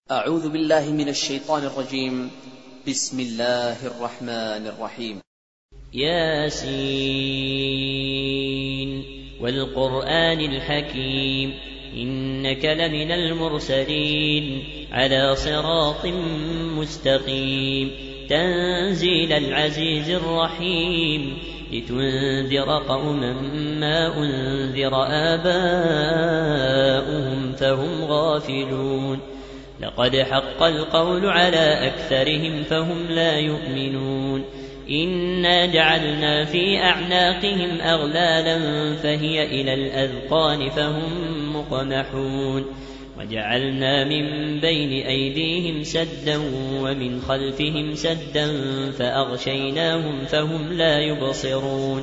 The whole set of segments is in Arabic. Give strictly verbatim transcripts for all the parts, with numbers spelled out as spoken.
أعوذ بالله من الشيطان الرجيم. بسم الله الرحمن الرحيم. ياسين والقرآن الحكيم إنك لمن المرسلين على صراط مستقيم تنزيل العزيز الرحيم لتنذر قوما ما أنذر آباؤهم فهم غافلون لقد حق القول على أكثرهم فهم لا يؤمنون إنا جعلنا في أعناقهم أغلالا فهي إلى الأذقان فهم مقمحون وجعلنا من بين أيديهم سدا ومن خلفهم سدا فأغشيناهم فهم لا يبصرون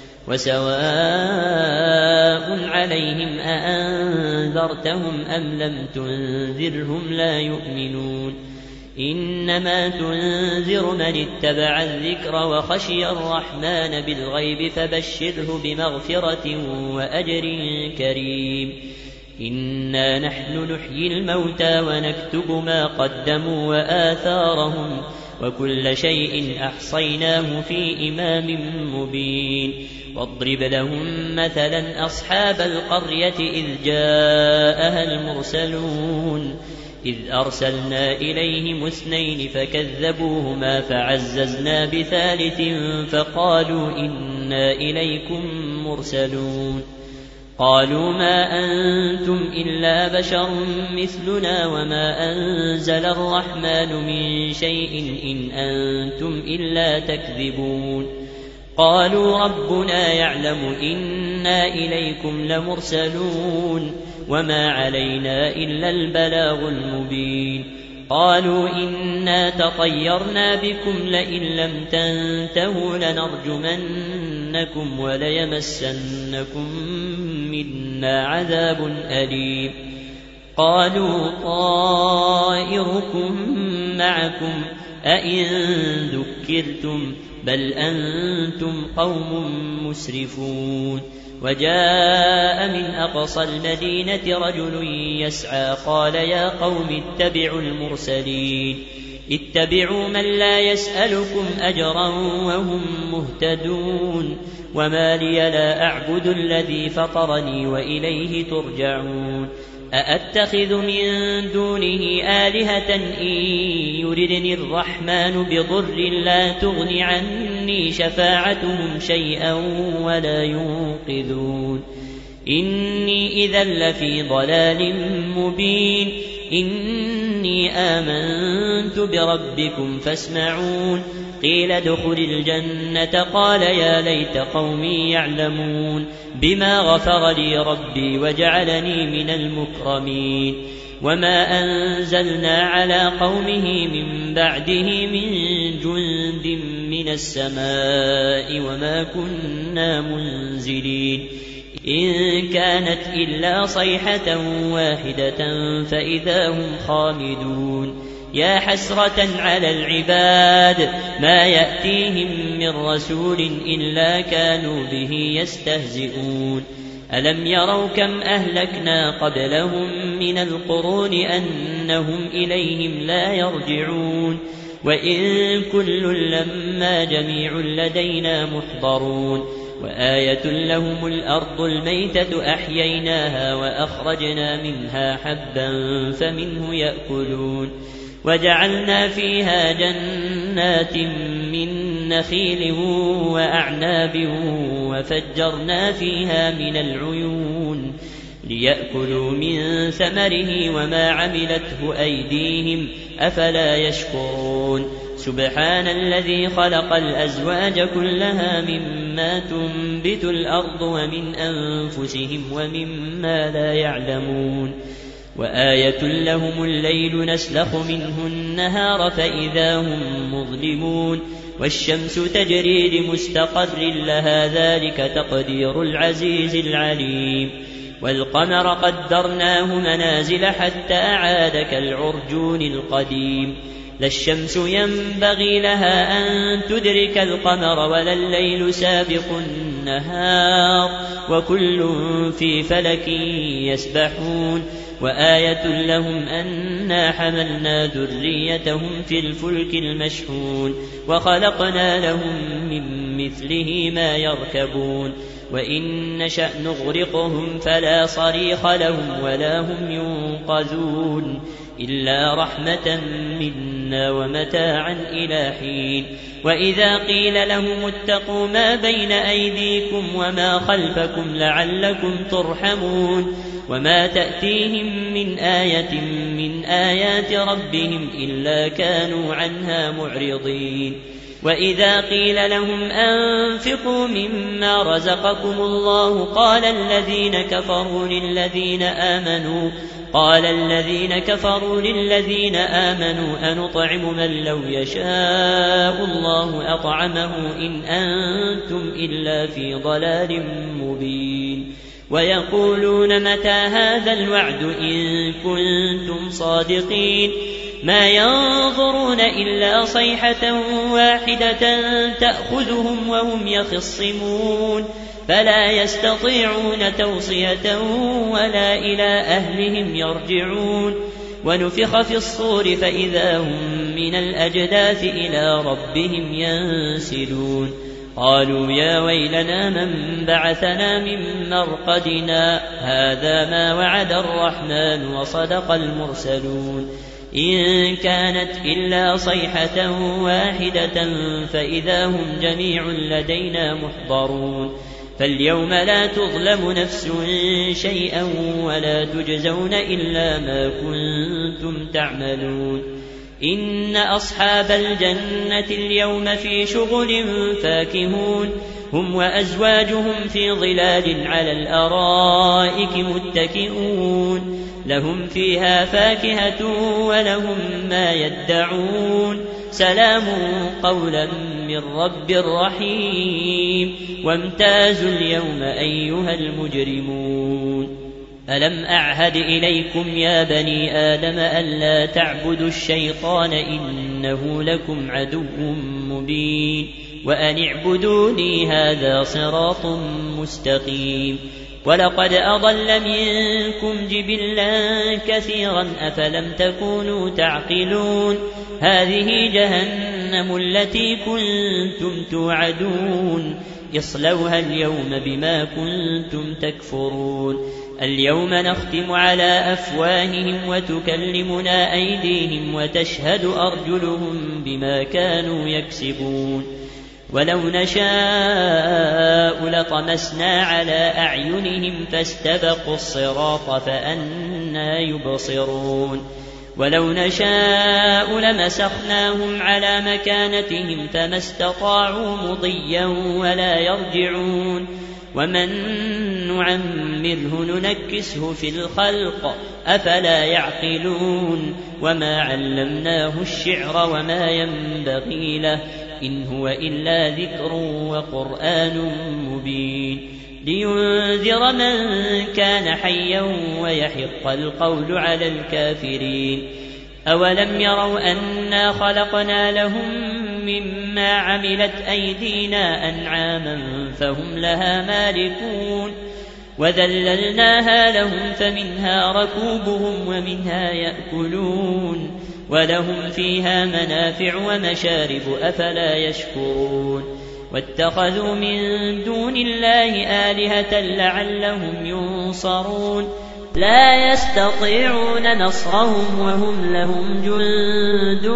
وسواء عليهم أأنذرتهم أم لم تنذرهم لا يؤمنون إنما تنذر من اتبع الذكر وخشي الرحمن بالغيب فبشره بمغفرة وأجر كريم إنا نحن نحيي الموتى ونكتب ما قدموا وآثارهم وكل شيء أحصيناه في إمام مبين واضرب لهم مثلا أصحاب القرية إذ جاءها المرسلون إذ أرسلنا إليهم اثنين فكذبوهما فعززنا بثالث فقالوا إنا إليكم مرسلون قالوا ما أنتم إلا بشر مثلنا وما أنزل الرحمن من شيء إن أنتم إلا تكذبون قالوا ربنا يعلم إنا إليكم لمرسلون وما علينا إلا البلاغ المبين قالوا إنا تطيرنا بكم لئن لم تنتهوا لنرجمنكم وليمسنكم منا عذاب أليم قالوا طائركم معكم أئن ذكرتم بل أنتم قوم مسرفون وجاء من أقصى المدينة رجل يسعى قال يا قوم اتبعوا المرسلين اتبعوا من لا يسألكم أجرا وهم مهتدون وما لي لا أعبد الذي فطرني وإليه ترجعون أأتخذ من دونه آلهة إن يردني الرحمن بضر لا تغن عني شفاعتهم شيئا ولا ينقذون إني إذا لفي ضلال مبين إني آمنت بربكم فاسمعون قيل ادخل الجنة قال يا ليت قومي يعلمون بما غفر لي ربي وجعلني من المكرمين وما أنزلنا على قومه من بعده من جند من السماء وما كنا منزلين إن كانت إلا صيحة واحدة فإذا هم خامدون يا حسرة على العباد ما يأتيهم من رسول إلا كانوا به يستهزئون ألم يروا كم أهلكنا قبلهم من القرون أنهم إليهم لا يرجعون وإن كل لما جميع لدينا محضرون وآية لهم الأرض الميتة أحييناها وأخرجنا منها حبا فمنه يأكلون وجعلنا فيها جنات من نخيل وأعناب وفجرنا فيها من العيون ليأكلوا من ثمره وما عملته أيديهم أفلا يشكرون سبحان الذي خلق الأزواج كلها مما تنبت الأرض ومن أنفسهم ومما لا يعلمون وآية لهم الليل نسلخ منه النهار فإذا هم مظلمون والشمس تجري لمستقر لها ذلك تقدير العزيز العليم والقمر قدرناه منازل حتى عاد كالعرجون القديم لا الشمس ينبغي لها أن تدرك القمر ولا الليل سابق النهار وكل في فلك يسبحون وآية لهم أنا حملنا ذريتهم في الفلك المشحون وخلقنا لهم من مثله ما يركبون وإن نشأ نغرقهم فلا صريخ لهم ولا هم ينقذون إلا رحمة منا ومتاعا إلى حين وإذا قيل لهم اتقوا ما بين أيديكم وما خلفكم لعلكم ترحمون وما تأتيهم من آية من آيات ربهم إلا كانوا عنها معرضين وإذا قيل لهم أنفقوا مما رزقكم الله قال الذين كفروا للذين آمنوا قال الذين كفروا للذين آمنوا أنطعم من لو يشاء الله أطعمه إن أنتم إلا في ضلال مبين ويقولون متى هذا الوعد إن كنتم صادقين ما ينظرون إلا صيحة واحدة تأخذهم وهم يخصمون فلا يستطيعون توصية ولا إلى أهلهم يرجعون ونفخ في الصور فإذا هم من الأجداث إلى ربهم ينسلون قالوا يا ويلنا من بعثنا من مرقدنا هذا ما وعد الرحمن وصدق المرسلون إن كانت إلا صيحة واحدة فإذا هم جميع لدينا محضرون فاليوم لا تظلم نفس شيئا ولا تجزون إلا ما كنتم تعملون إن أصحاب الجنة اليوم في شغل فاكهون هم وأزواجهم في ظلال على الأرائك متكئون لهم فيها فاكهة ولهم ما يدعون سلام قولا من رب رحيم وامتازوا اليوم أيها المجرمون ألم أعهد إليكم يا بني آدم ألا تعبدوا الشيطان إنه لكم عدو مبين وأن اعبدوني هذا صراط مستقيم ولقد أضل منكم جبلا كثيرا أفلم تكونوا تعقلون هذه جهنم التي كنتم توعدون اصلوها اليوم بما كنتم تكفرون اليوم نختم على أفواههم وتكلمنا أيديهم وتشهد أرجلهم بما كانوا يكسبون ولو نشاء لطمسنا على أعينهم فاستبقوا الصراط فأنى يبصرون ولو نشاء لمسخناهم على مكانتهم فما استطاعوا مضيا ولا يرجعون ومن نعمره ننكسه في الخلق أفلا يعقلون وما علمناه الشعر وما ينبغي له إن هو إلا ذكر وقرآن مبين لينذر من كان حيا ويحق القول على الكافرين أولم يروا أنا خلقنا لهم مما عملت أيدينا أنعاما فهم لها مالكون وذللناها لهم فمنها ركوبهم ومنها يأكلون ولهم فيها منافع ومشارب أفلا يشكرون واتخذوا من دون الله آلهة لعلهم ينصرون لا يستطيعون نصرهم وهم لهم جند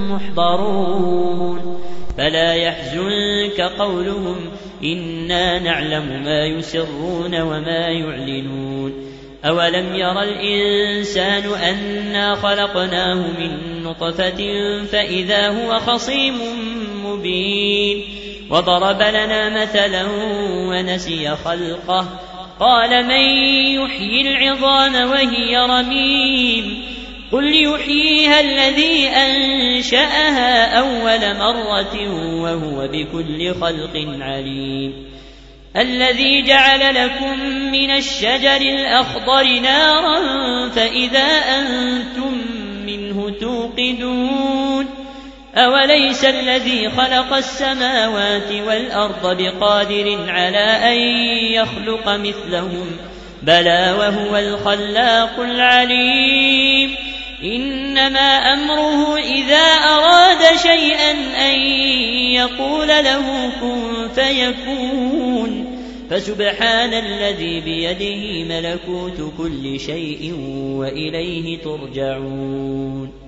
محضرون فلا يحزنك قولهم إنا نعلم ما يسرون وما يعلنون أولم ير الإنسان أنا خلقناه من نطفة فإذا هو خصيم مبين وضرب لنا مثلا ونسي خلقه قال من يحيي العظام وهي رميم قل يحييها الذي أنشأها أول مرة وهو بكل خلق عليم الذي جعل لكم من الشجر الأخضر نارا فإذا أنتم منه توقدون أوليس الذي خلق السماوات والأرض بقادر على أن يخلق مثلهم بلى وهو الخلاق العليم إنما أمره إذا أراد شيئا أن يقول له كن فيكون فسبحان الذي بيده ملكوت كل شيء وإليه ترجعون